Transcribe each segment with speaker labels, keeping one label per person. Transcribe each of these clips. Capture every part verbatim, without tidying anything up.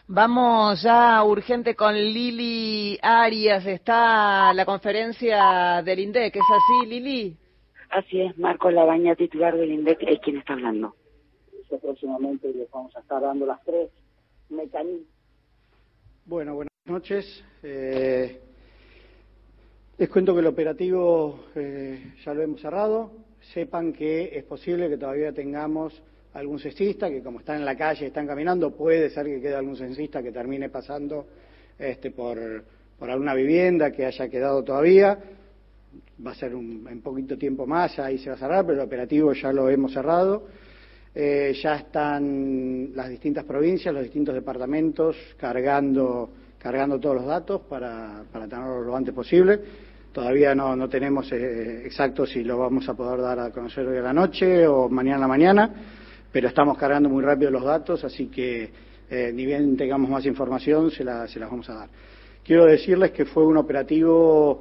Speaker 1: Vamos ya urgente con Lili Arias. Está la conferencia del INDEC, ¿es así, Lili?
Speaker 2: Así es, Marcos Labaña, titular del INDEC, es quien está hablando.
Speaker 3: Yo próximamente les vamos a estar dando las tres mecanismos. Bueno, buenas noches. Eh, les cuento que el operativo eh, ya lo hemos cerrado. Sepan que es posible que todavía tengamos algún censista que, como están en la calle, están caminando, puede ser que quede algún censista que termine pasando este, por, por alguna vivienda que haya quedado todavía. Va a ser un, en poquito tiempo más, ahí se va a cerrar, pero el operativo ya lo hemos cerrado. Eh, ya están las distintas provincias, los distintos departamentos cargando, cargando todos los datos para, para tenerlos lo antes posible. Todavía no, no tenemos eh, exacto si lo vamos a poder dar a conocer hoy a la noche o mañana a la mañana, pero estamos cargando muy rápido los datos, así que eh, ni bien tengamos más información, se, la, se las vamos a dar. Quiero decirles que fue un operativo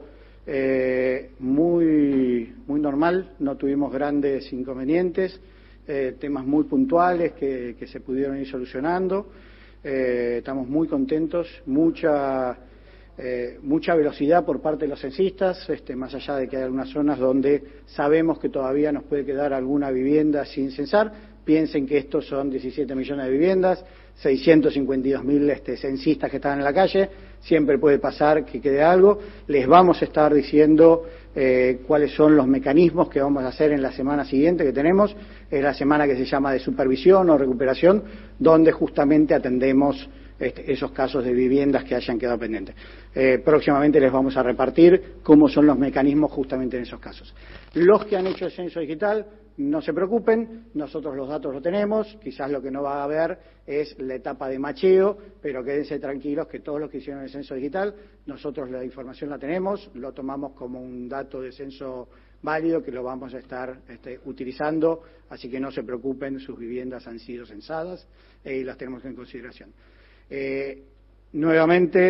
Speaker 3: eh, muy, muy normal, no tuvimos grandes inconvenientes, eh, temas muy puntuales que, que se pudieron ir solucionando. Eh, estamos muy contentos, mucha, eh, mucha velocidad por parte de los censistas, este, más allá de que hay algunas zonas donde sabemos que todavía nos puede quedar alguna vivienda sin censar. Piensen que estos son diecisiete millones de viviendas, seiscientos cincuenta y dos mil este, censistas que están en la calle, siempre puede pasar que quede algo. Les vamos a estar diciendo eh, cuáles son los mecanismos que vamos a hacer en la semana siguiente que tenemos. Es la semana que se llama de supervisión o recuperación, donde justamente atendemos este, esos casos de viviendas que hayan quedado pendientes. Eh, próximamente les vamos a repartir cómo son los mecanismos justamente en esos casos. Los que han hecho el censo digital, no se preocupen, nosotros los datos los tenemos, quizás lo que no va a haber es la etapa de macheo, pero quédense tranquilos que todos los que hicieron el censo digital, nosotros la información la tenemos, lo tomamos como un dato de censo válido que lo vamos a estar este, utilizando, así que no se preocupen, sus viviendas han sido censadas eh, y las tenemos en consideración. Eh, nuevamente,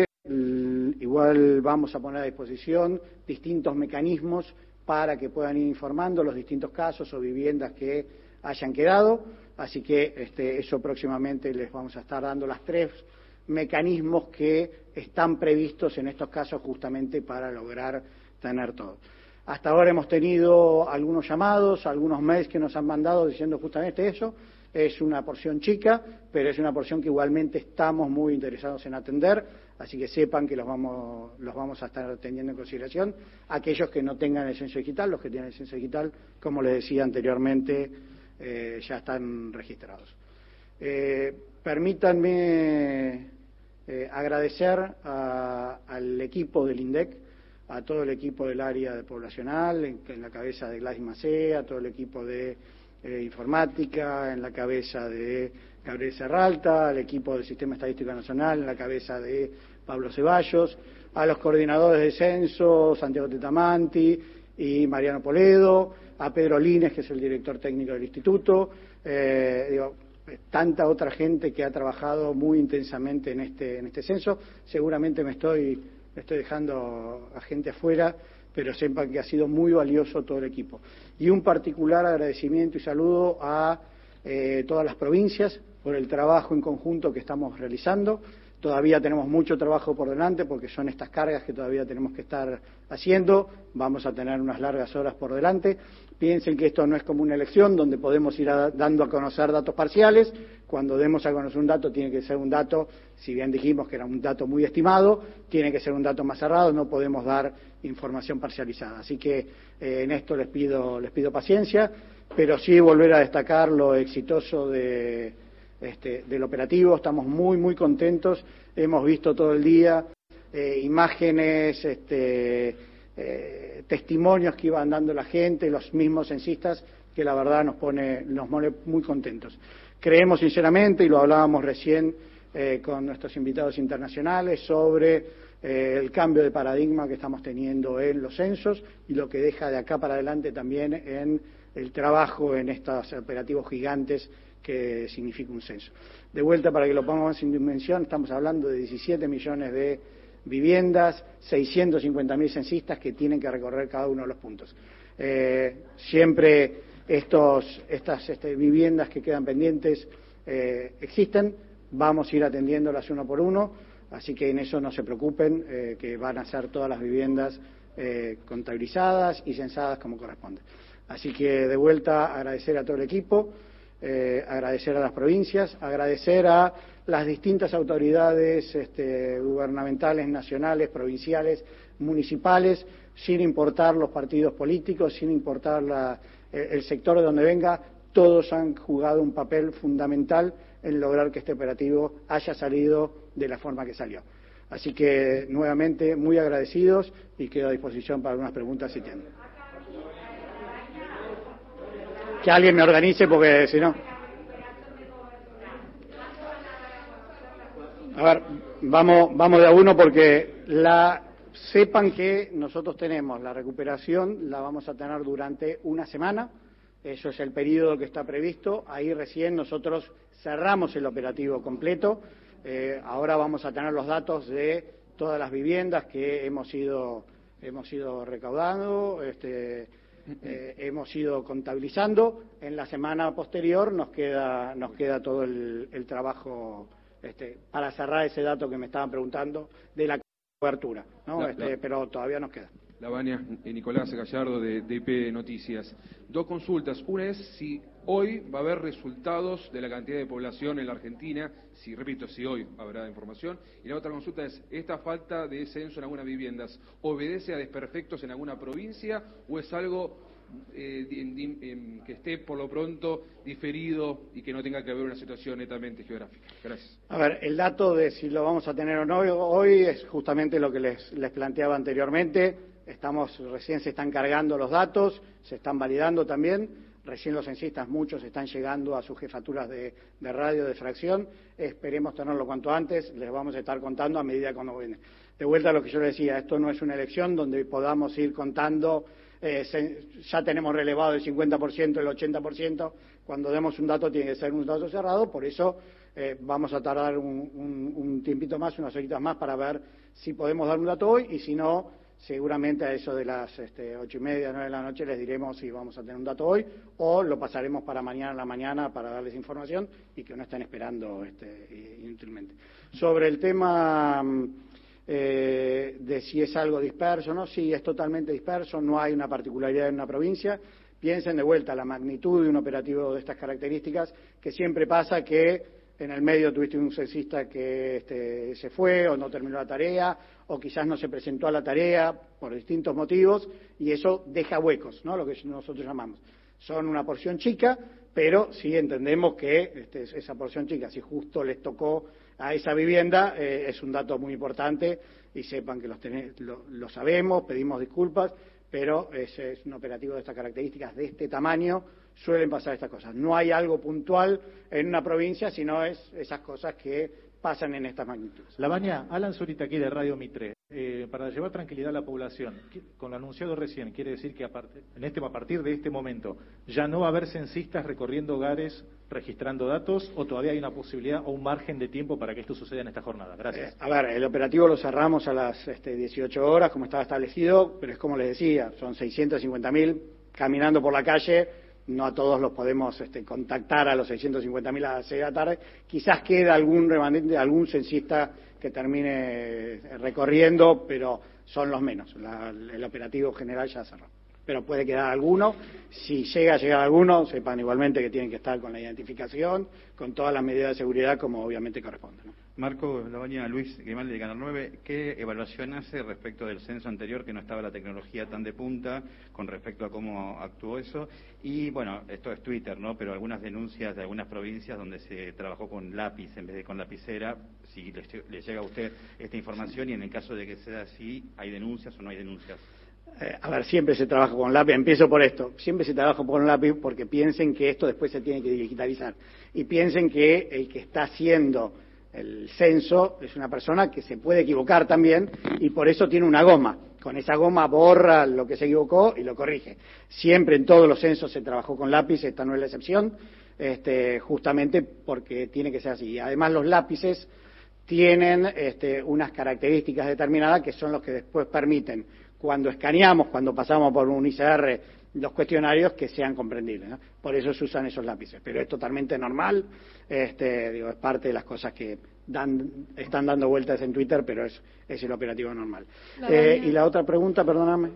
Speaker 3: igual vamos a poner a disposición distintos mecanismos para que puedan ir informando los distintos casos o viviendas que hayan quedado, así que este, eso próximamente les vamos a estar dando las tres mecanismos que están previstos en estos casos justamente para lograr tener todo. Hasta ahora hemos tenido algunos llamados, algunos mails que nos han mandado diciendo justamente eso. Es una porción chica, pero es una porción que igualmente estamos muy interesados en atender, así que sepan que los vamos, los vamos a estar teniendo en consideración. Aquellos que no tengan el censo digital, los que tienen el censo digital, como les decía anteriormente, eh, ya están registrados. Eh, permítanme eh, agradecer a, al equipo del INDEC, a todo el equipo del área poblacional, en, en la cabeza de Gladys Macea, a todo el equipo de Eh, informática, en la cabeza de Gabriel Serralta, al equipo del Sistema Estadístico Nacional, en la cabeza de Pablo Ceballos, a los coordinadores de censo, Santiago Tetamanti y Mariano Poledo, a Pedro Lines, que es el director técnico del instituto, eh, digo, tanta otra gente que ha trabajado muy intensamente en este, en este censo. Seguramente me estoy, me estoy dejando a gente afuera, pero sepan que ha sido muy valioso todo el equipo. Y un particular agradecimiento y saludo a eh, todas las provincias por el trabajo en conjunto que estamos realizando. Todavía tenemos mucho trabajo por delante porque son estas cargas que todavía tenemos que estar haciendo. Vamos a tener unas largas horas por delante. Piensen que esto no es como una elección donde podemos ir a, dando a conocer datos parciales. Cuando demos a conocer un dato tiene que ser un dato, si bien dijimos que era un dato muy estimado, tiene que ser un dato más cerrado, no podemos dar información parcializada. Así que eh, en esto les pido, les pido paciencia, pero sí volver a destacar lo exitoso de, este, del operativo. Estamos muy, muy contentos. Hemos visto todo el día eh, imágenes, este, eh, testimonios que iban dando la gente, los mismos censistas, que la verdad nos pone, nos pone muy contentos. Creemos sinceramente, y lo hablábamos recién eh, con nuestros invitados internacionales, sobre eh, el cambio de paradigma que estamos teniendo en los censos y lo que deja de acá para adelante también en el trabajo en estos operativos gigantes que significa un censo. De vuelta, para que lo pongamos en dimensión, estamos hablando de diecisiete millones de viviendas, seiscientos cincuenta mil censistas que tienen que recorrer cada uno de los puntos. Eh, siempre estos, estas este, viviendas que quedan pendientes eh, existen, vamos a ir atendiéndolas uno por uno, así que en eso no se preocupen, eh, que van a ser todas las viviendas eh, contabilizadas y censadas como corresponde. Así que de vuelta agradecer a todo el equipo, eh, agradecer a las provincias, agradecer a las distintas autoridades este, gubernamentales, nacionales, provinciales, municipales, sin importar los partidos políticos, sin importar la, el sector de donde venga, todos han jugado un papel fundamental en lograr que este operativo haya salido de la forma que salió. Así que, nuevamente, muy agradecidos y quedo a disposición para algunas preguntas si tienen. Que alguien me organice porque si no... A ver, vamos, vamos de a uno porque la, sepan que nosotros tenemos la recuperación, la vamos a tener durante una semana, eso es el periodo que está previsto, ahí recién nosotros cerramos el operativo completo, eh, ahora vamos a tener los datos de todas las viviendas que hemos ido, hemos ido recaudando, este, eh, hemos ido contabilizando, en la semana posterior nos queda, nos queda todo el, el trabajo Este, para cerrar ese dato que me estaban preguntando de la cobertura, ¿no?
Speaker 4: La,
Speaker 3: este,
Speaker 4: la,
Speaker 3: pero todavía nos queda.
Speaker 4: Lavania, eh, Nicolás Gallardo de, de I P Noticias. Dos consultas. Una es si hoy va a haber resultados de la cantidad de población en la Argentina, si, repito, si hoy habrá información. Y la otra consulta es, ¿esta falta de censo en algunas viviendas obedece a desperfectos en alguna provincia o es algo Eh, di, di, eh, que esté por lo pronto diferido y que no tenga que haber una situación netamente geográfica? Gracias.
Speaker 3: A ver, el dato de si lo vamos a tener o no hoy es justamente lo que les, les planteaba anteriormente. Estamos, recién se están cargando los datos, se están validando también. Recién los censistas, muchos están llegando a sus jefaturas de, de radio, de fracción. Esperemos tenerlo cuanto antes, les vamos a estar contando a medida que nos viene. De vuelta a lo que yo les decía, esto no es una elección donde podamos ir contando. Eh, se, ya tenemos relevado el cincuenta por ciento, el ochenta por ciento, cuando demos un dato tiene que ser un dato cerrado, por eso eh, vamos a tardar un, un, un tiempito más, unas horitas más para ver si podemos dar un dato hoy y si no, seguramente a eso de las este, ocho y media, nueve de la noche les diremos si vamos a tener un dato hoy o lo pasaremos para mañana en la mañana para darles información y que no estén esperando este, inútilmente. Sobre el tema... Eh, de si es algo disperso o no, sí, es totalmente disperso, no hay una particularidad en una provincia. Piensen de vuelta la magnitud de un operativo de estas características, que siempre pasa que en el medio tuviste un censista que este, se fue o no terminó la tarea, o quizás no se presentó a la tarea por distintos motivos, y eso deja huecos, ¿no? Lo que nosotros llamamos. Son una porción chica, pero sí entendemos que este, esa porción chica, si justo les tocó a esa vivienda, eh, es un dato muy importante y sepan que los tenés, lo, lo sabemos, pedimos disculpas, pero es, es un operativo de estas características, de este tamaño, suelen pasar estas cosas. No hay algo puntual en una provincia, sino es esas cosas que pasan en estas magnitudes.
Speaker 5: Lavania, Alan Zurita aquí de Radio Mitre. Eh, para llevar tranquilidad a la población, con lo anunciado recién, quiere decir que a, part en este, a partir de este momento ya no va a haber censistas recorriendo hogares registrando datos, o todavía hay una posibilidad o un margen de tiempo para que esto suceda en esta jornada. Gracias.
Speaker 3: Eh, a ver, el operativo lo cerramos a las este, dieciocho horas, como estaba establecido, pero es como les decía, son seiscientos cincuenta mil caminando por la calle. No a todos los podemos este, contactar a los seiscientos cincuenta mil a las seis de la tarde. Quizás queda algún remanente, algún censista que termine recorriendo, pero son los menos. La, el operativo general ya cerró. Pero puede quedar alguno. Si llega a llegar alguno, sepan igualmente que tienen que estar con la identificación, con todas las medidas de seguridad, como obviamente corresponde, ¿no?
Speaker 6: Marco Lavagna, Luis Grimaldi de Canal nueve, ¿qué evaluación hace respecto del censo anterior, que no estaba la tecnología tan de punta, con respecto a cómo actuó eso? Y bueno, esto es Twitter, ¿no? Pero algunas denuncias de algunas provincias donde se trabajó con lápiz en vez de con lapicera, si le, le llega a usted esta información y en el caso de que sea así, ¿hay denuncias o no hay denuncias?
Speaker 3: Eh, a ver, siempre se trabaja con lápiz, empiezo por esto, siempre se trabaja con lápiz porque piensen que esto después se tiene que digitalizar y piensen que el que está haciendo el censo es una persona que se puede equivocar también y por eso tiene una goma. Con esa goma borra lo que se equivocó y lo corrige. Siempre en todos los censos se trabajó con lápiz, esta no es la excepción, este, justamente porque tiene que ser así. Además los lápices tienen este, unas características determinadas que son los que después permiten, cuando escaneamos, cuando pasamos por un I C R los cuestionarios que sean comprendibles, ¿no? Por eso se usan esos lápices, pero es totalmente normal, este, digo, es parte de las cosas que dan, están dando vueltas en Twitter, pero es, es el operativo normal. Eh, y la otra pregunta, perdóname.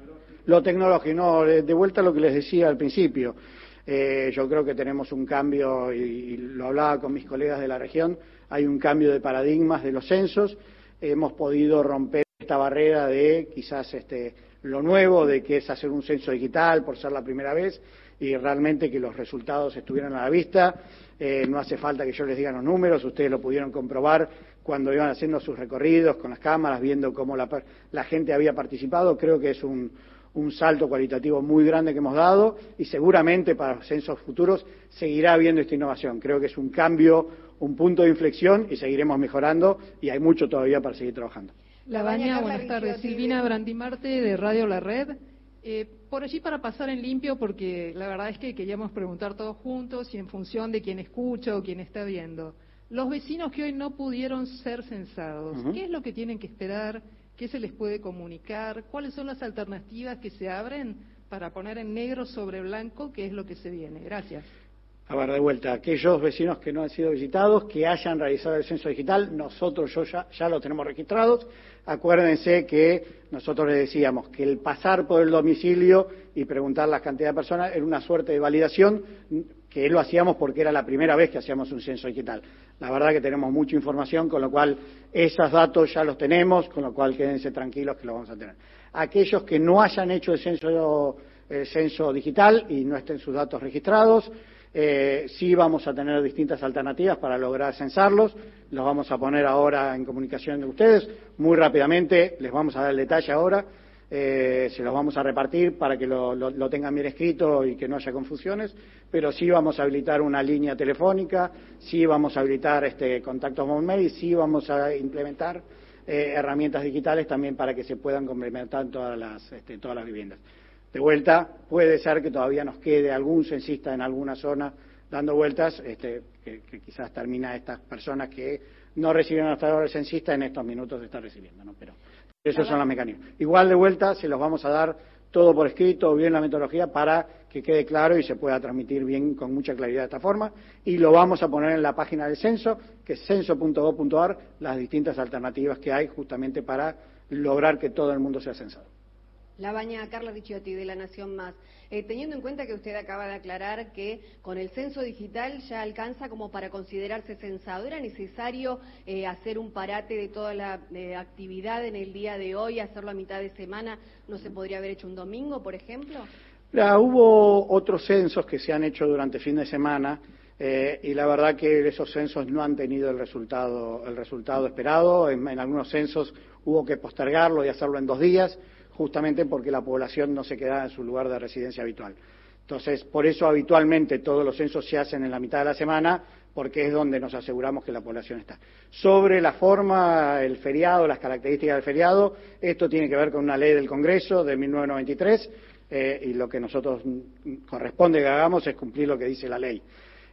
Speaker 3: Lo tecnológico, no, de vuelta a lo que les decía al principio. Eh, yo creo que tenemos un cambio, y, y lo hablaba con mis colegas de la región, hay un cambio de paradigmas de los censos, hemos podido romper esta barrera de quizás este, lo nuevo, de que es hacer un censo digital por ser la primera vez, y realmente que los resultados estuvieran a la vista. Eh, no hace falta que yo les diga los números, ustedes lo pudieron comprobar cuando iban haciendo sus recorridos con las cámaras, viendo cómo la, la gente había participado. Creo que es un, un salto cualitativo muy grande que hemos dado, y seguramente para los censos futuros seguirá habiendo esta innovación. Creo que es un cambio, un punto de inflexión, y seguiremos mejorando, y hay mucho todavía para seguir trabajando.
Speaker 7: Labaña, buenas tardes. Silvina Brandimarte, de Radio La Red. Eh, por allí para pasar en limpio, porque la verdad es que queríamos preguntar todos juntos y en función de quién escucha o quién está viendo. Los vecinos que hoy no pudieron ser censados, uh-huh. ¿qué es lo que tienen que esperar? ¿Qué se les puede comunicar? ¿Cuáles son las alternativas que se abren para poner en negro sobre blanco qué es lo que se viene? Gracias.
Speaker 3: A ver, de vuelta, aquellos vecinos que no han sido visitados, que hayan realizado el censo digital, nosotros yo ya, ya lo tenemos registrados. Acuérdense que nosotros les decíamos que el pasar por el domicilio y preguntar la cantidad de personas era una suerte de validación, que lo hacíamos porque era la primera vez que hacíamos un censo digital. La verdad que tenemos mucha información, con lo cual esos datos ya los tenemos, con lo cual quédense tranquilos que lo vamos a tener. Aquellos que no hayan hecho el censo, el censo digital y no estén sus datos registrados, Eh, sí vamos a tener distintas alternativas para lograr censarlos, los vamos a poner ahora en comunicación de ustedes, muy rápidamente, les vamos a dar el detalle ahora, eh, se los vamos a repartir para que lo, lo, lo tengan bien escrito y que no haya confusiones, pero sí vamos a habilitar una línea telefónica, sí vamos a habilitar este, contactos móvil mail, sí vamos a implementar eh, herramientas digitales también para que se puedan complementar todas las, este, todas las viviendas. De vuelta, puede ser que todavía nos quede algún censista en alguna zona dando vueltas, este, que, que quizás termina estas personas que no recibieron hasta ahora el censista en estos minutos de estar recibiendo, ¿no? Pero esos son los mecanismos. Igual de vuelta se los vamos a dar todo por escrito, bien la metodología, para que quede claro y se pueda transmitir bien con mucha claridad de esta forma, y lo vamos a poner en la página del censo, que es censo punto gob punto ar, las distintas alternativas que hay justamente para lograr que todo el mundo sea censado.
Speaker 8: Labaña, Carla Ricciotti, de La Nación Más. Eh, teniendo en cuenta que usted acaba de aclarar que con el censo digital ya alcanza como para considerarse censado, ¿era necesario eh, hacer un parate de toda la eh, actividad en el día de hoy, hacerlo a mitad de semana? ¿No se podría haber hecho un domingo, por ejemplo?
Speaker 3: Ya, hubo otros censos que se han hecho durante fin de semana, eh, y la verdad que esos censos no han tenido el resultado, el resultado esperado. En, en algunos censos hubo que postergarlo y hacerlo en dos días, justamente porque la población no se quedaba en su lugar de residencia habitual. Entonces, por eso habitualmente todos los censos se hacen en la mitad de la semana, porque es donde nos aseguramos que la población está. Sobre la forma, el feriado, las características del feriado, esto tiene que ver con una ley del Congreso de mil novecientos noventa y tres, eh, y lo que nosotros corresponde que hagamos es cumplir lo que dice la ley.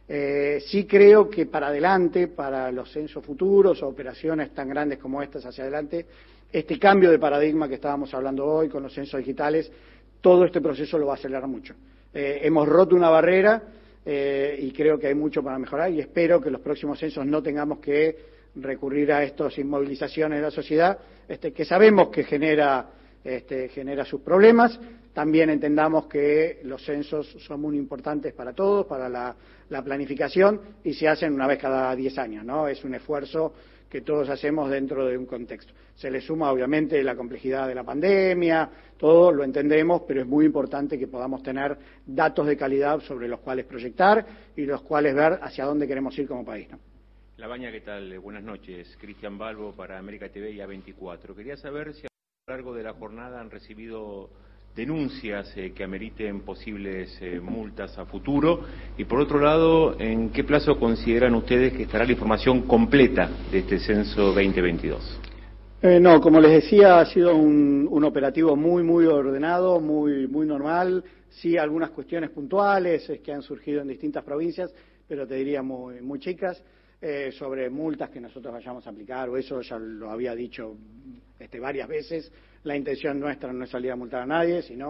Speaker 3: Eh, sí creo que para adelante, para los censos futuros o operaciones tan grandes como estas hacia adelante, este cambio de paradigma que estábamos hablando hoy con los censos digitales, todo este proceso lo va a acelerar mucho. Eh, hemos roto una barrera eh, y creo que hay mucho para mejorar, y espero que los próximos censos no tengamos que recurrir a estas inmovilizaciones de la sociedad, este, que sabemos que genera, este, genera sus problemas. También entendamos que los censos son muy importantes para todos, para la, la planificación, y se hacen una vez cada diez años, ¿no? Es un esfuerzo que todos hacemos dentro de un contexto. Se le suma, obviamente, la complejidad de la pandemia, todo lo entendemos, pero es muy importante que podamos tener datos de calidad sobre los cuales proyectar y los cuales ver hacia dónde queremos ir como país, ¿no?
Speaker 9: Labaña, ¿qué tal? Buenas noches. Cristian Balbo para América T V y A veinticuatro. Quería saber si a lo largo de la jornada han recibido denuncias eh, que ameriten posibles eh, multas a futuro, y por otro lado, ¿en qué plazo consideran ustedes que estará la información completa de este censo veinte veintidós?
Speaker 3: Eh, no, como les decía, ha sido un, un operativo muy, muy ordenado, muy, muy normal. Sí, algunas cuestiones puntuales eh, que han surgido en distintas provincias, pero te diría muy, muy chicas, eh, sobre multas que nosotros vayamos a aplicar, o eso ya lo había dicho este, varias veces. La intención nuestra no es salir a multar a nadie, sino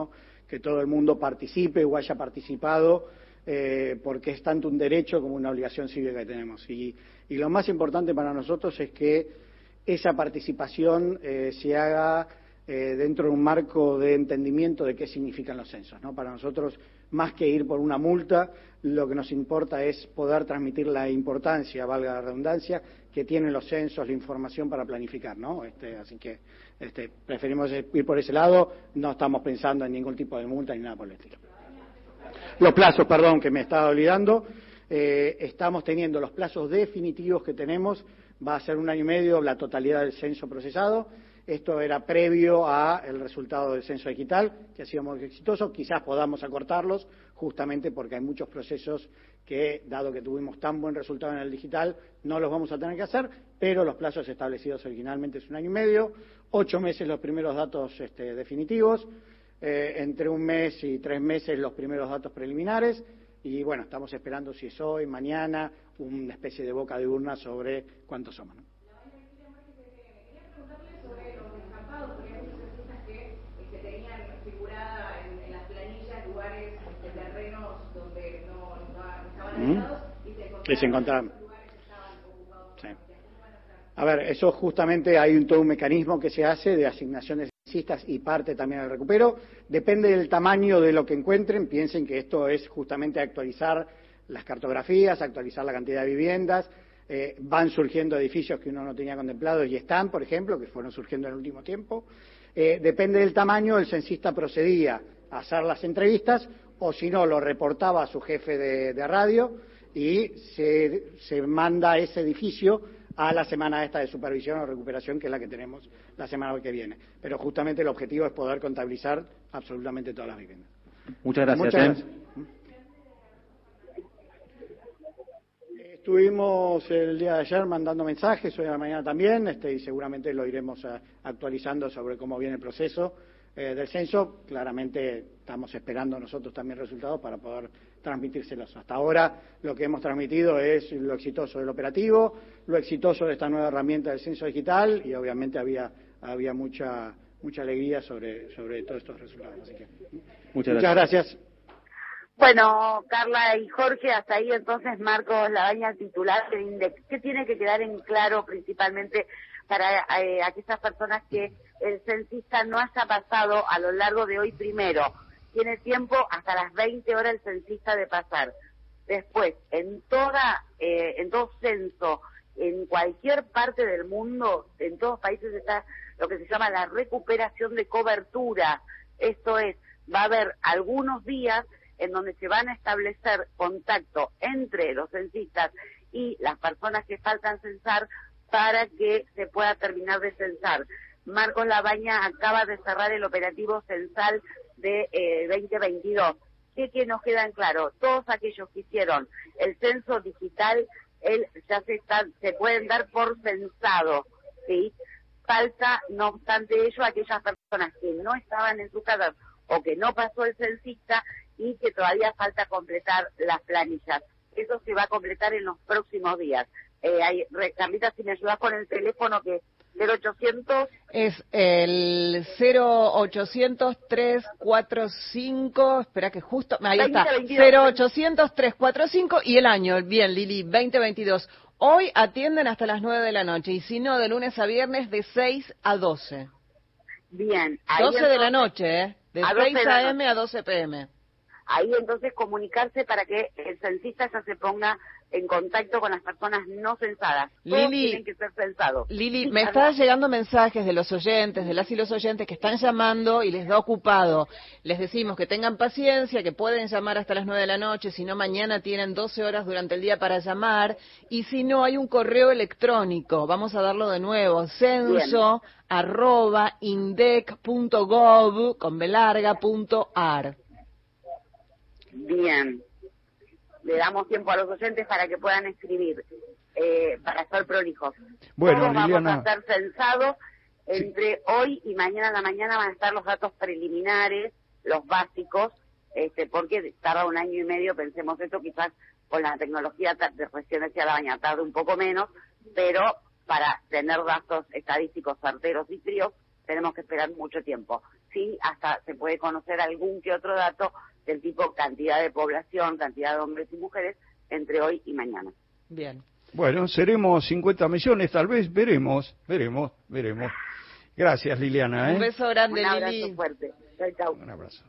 Speaker 3: que todo el mundo participe o haya participado, eh, porque es tanto un derecho como una obligación cívica que tenemos. Y, y lo más importante para nosotros es que esa participación eh, se haga eh, dentro de un marco de entendimiento de qué significan los censos, ¿no? Para nosotros, más que ir por una multa, lo que nos importa es poder transmitir la importancia, valga la redundancia, que tienen los censos, la información para planificar, ¿no? Este, así que este, preferimos ir por ese lado, no estamos pensando en ningún tipo de multa ni nada por el estilo. Los plazos, perdón, que me estaba olvidando, eh, estamos teniendo los plazos definitivos que tenemos, va a ser un año y medio la totalidad del censo procesado. Esto era previo a el resultado del censo digital, que ha sido muy exitoso. Quizás podamos acortarlos, justamente porque hay muchos procesos que, dado que tuvimos tan buen resultado en el digital, no los vamos a tener que hacer, pero los plazos establecidos originalmente es un año y medio, ocho meses los primeros datos este, definitivos, eh, entre un mes y tres meses los primeros datos preliminares, y bueno, estamos esperando si es hoy, mañana, una especie de boca de urna sobre cuántos somos, ¿no? Y se encontraron. Sí. A ver, eso justamente hay un, todo un mecanismo que se hace de asignaciones censistas y parte también del recupero. Depende del tamaño de lo que encuentren. Piensen que esto es justamente actualizar las cartografías, actualizar la cantidad de viviendas. Eh, van surgiendo edificios que uno no tenía contemplados y están, por ejemplo, que fueron surgiendo en el último tiempo. Eh, depende del tamaño, el censista procedía a hacer las entrevistas o si no, lo reportaba a su jefe de, de radio y se, se manda ese edificio a la semana esta de supervisión o recuperación, que es la que tenemos la semana que viene. Pero justamente el objetivo es poder contabilizar absolutamente todas las viviendas.
Speaker 10: Muchas gracias.
Speaker 3: Muchas gracias. ¿eh? Estuvimos el día de ayer mandando mensajes, hoy a la mañana también, este, y seguramente lo iremos a, actualizando sobre cómo viene el proceso eh, del censo. Claramente estamos esperando nosotros también resultados para poder transmitírselos. Hasta ahora lo que hemos transmitido es lo exitoso del operativo, lo exitoso de esta nueva herramienta del censo digital y obviamente había había mucha mucha alegría sobre sobre todos estos resultados. Así que
Speaker 10: muchas,
Speaker 3: muchas gracias. gracias.
Speaker 2: Bueno, Carla y Jorge, hasta ahí entonces Marcos Labaña, titular del INDEC. ¿Qué tiene que quedar en claro principalmente para eh, aquellas personas que el censista no haya pasado a lo largo de hoy primero? Tiene tiempo hasta las veinte horas el censista de pasar. Después, en toda, eh, en todo censo, en cualquier parte del mundo, en todos los países está lo que se llama la recuperación de cobertura. Esto es, va a haber algunos días en donde se van a establecer contacto entre los censistas y las personas que faltan censar para que se pueda terminar de censar. Marcos Labaña acaba de cerrar el operativo censal de eh, veinte veintidós. ¿Qué, qué nos queda en claro? Todos aquellos que hicieron el censo digital, él ya se están, se pueden dar por censado, ¿sí? Falta, no obstante ello, aquellas personas que no estaban en su casa o que no pasó el censista y que todavía falta completar las planillas. Eso se va a completar en los próximos días. Eh, hay, Carlita, si me ayudas con el teléfono que cero ochocientos
Speaker 1: es el cero ochocientos, tres cuatro cinco, espera que justo, ahí está, cero ochocientos, tres cuatro cinco y el año, bien Lili, veinte veintidós. Hoy atienden hasta las nueve de la noche y si no, de lunes a viernes de seis a doce.
Speaker 2: Bien.
Speaker 1: Ahí doce entonces, de la noche, ¿eh? De seis a eme a doce pe eme.
Speaker 2: Ahí entonces comunicarse para que el censista ya se ponga en contacto con las personas no censadas. Todos
Speaker 1: Lili,
Speaker 2: tienen que ser censados.
Speaker 1: Lili, me están llegando mensajes de los oyentes, de las y los oyentes que están llamando y les da ocupado. Les decimos que tengan paciencia, que pueden llamar hasta las nueve de la noche, si no mañana tienen doce horas durante el día para llamar, y si no hay un correo electrónico, vamos a darlo de nuevo, censo Bien. arroba indec punto gov con b larga punto ar.
Speaker 2: Bien. Le damos tiempo a los oyentes para que puedan escribir, eh, para estar prolijos.
Speaker 10: Bueno,
Speaker 2: Todos
Speaker 10: Liliana...
Speaker 2: vamos a estar censados. Entre sí. hoy y mañana a la mañana van a estar los datos preliminares, los básicos, este, porque tarda un año y medio, pensemos esto, quizás con la tecnología de recién decía la baña tarde un poco menos, pero para tener datos estadísticos certeros y fríos, tenemos que esperar mucho tiempo. Sí, hasta se puede conocer algún que otro dato del tipo cantidad de población, cantidad de hombres y mujeres entre hoy y mañana.
Speaker 1: Bien.
Speaker 10: Bueno, seremos cincuenta millones, tal vez, veremos, veremos, veremos. Gracias, Liliana. ¿eh?
Speaker 1: Un beso grande,
Speaker 2: Un abrazo
Speaker 1: Lili.
Speaker 2: fuerte. Chau, chau.
Speaker 10: Un abrazo.